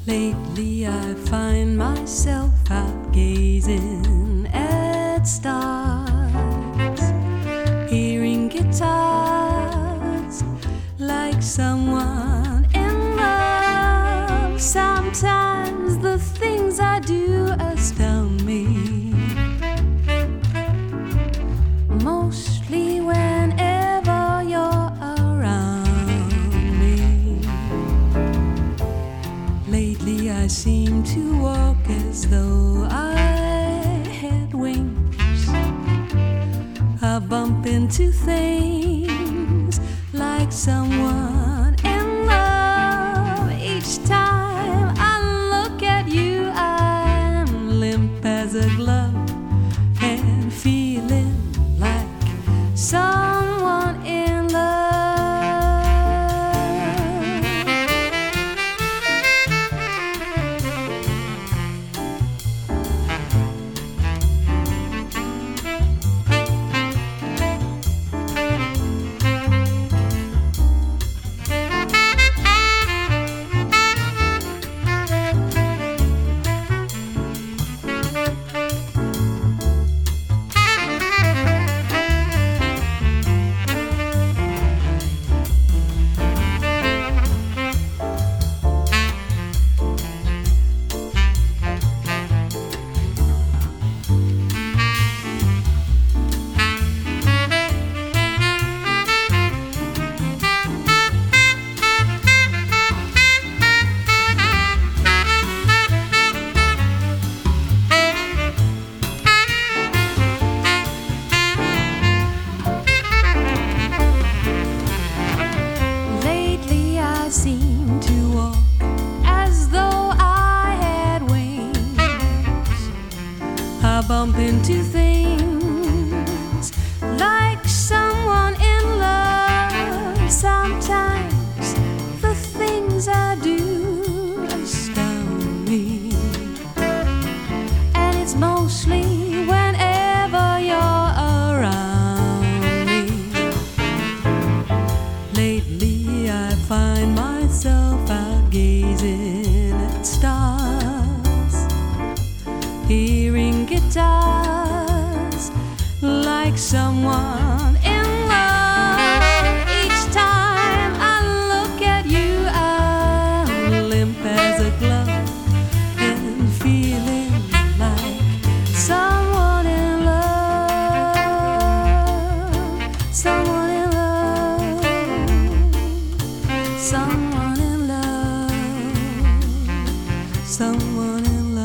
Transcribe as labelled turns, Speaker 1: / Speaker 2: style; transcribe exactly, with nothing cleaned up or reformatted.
Speaker 1: Lately I find myself out gazing at stars, hearing guitars like someone in love. Sometimes the things I do astound me, mostly whenever you're around me. Lately I seem to walk as though I had wings. I bump into things like someone in love. Each time I look at you, I'm limp as a glove and feeling like someone in love. I seem to walk as though I had wings. I bump into things like someone in love. Sometimes the things I do astound me, and it's mostly whenever you're around me. Lately I find myself out gazing at stars, hearing guitars like someone in love. Each time I look at you, I'm limp as a glove and feeling like someone in love, someone in love, someone in love, someone in love.